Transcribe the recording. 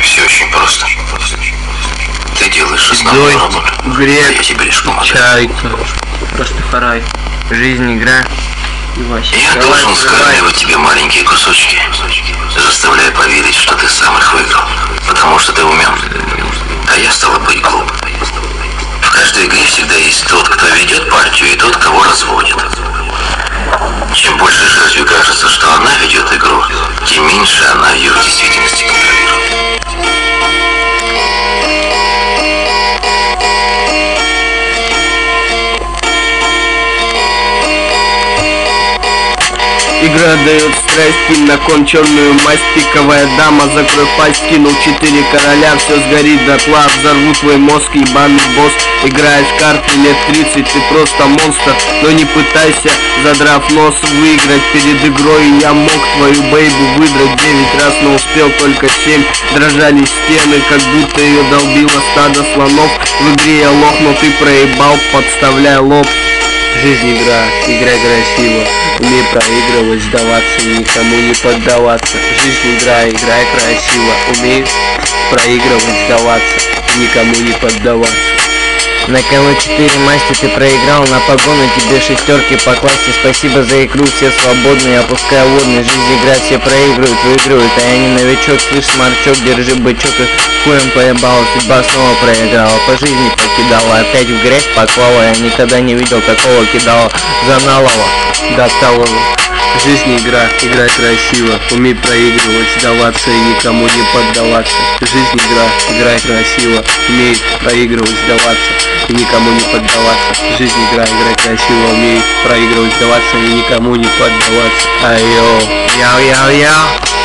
все очень просто. Ты делаешь основную работу, а я тебе лишь помогаю. Чайка, Растафарай, жизнь, игра. Я должен скармливать тебе маленькие кусочки, заставляя поверить, что ты сам их выиграл, потому что ты умен, а я, стало быть, глуп. В каждой игре всегда есть тот, кто ведет партию, и тот, кого разводит. Чем больше жертве кажется, что она ведет игру, тем меньше она ее в действительности контролирует. Игра дает страсть, на кон черную масть, пиковая дама, закрой пасть, кинул 4 короля, все сгорит дотла, взорву твой мозг, ебаный босс. Играешь в карты лет 30, ты просто монстр, но не пытайся, задрав нос, выиграть перед игрой. Я мог твою бейбу выдрать 9 раз, но успел только 7. Дрожали стены, как будто ее долбило стадо слонов. В игре я лох, но ты проебал, подставляя лоб. Жизнь игра, играй красиво, умей проигрывать, сдаваться и никому не поддаваться. Жизнь игра, играй красиво, умей проигрывать, сдаваться и никому не поддаваться. На кого 4 масти ты проиграл, на погону тебе шестерки по классе. Спасибо за игру, все свободные, опускай водный. Жизнь игра, все проигрывают, выигрывают, а я не новичок. Слышь, сморчок, держи бычок, и хуем поебала, судьба снова проиграла. По жизни покидала, опять в грязь поклала. Я никогда не видел такого кидала заналова до талого. Жизнь игра, играй красиво, умей проигрывать, сдаваться и никому не поддаваться. Жизнь игра, играй красиво, умей проигрывать, сдаваться и никому не поддаваться. Жизнь игра, играй красиво, умей проигрывать, сдаваться и никому не поддаваться. Айо, яу-яу-яу.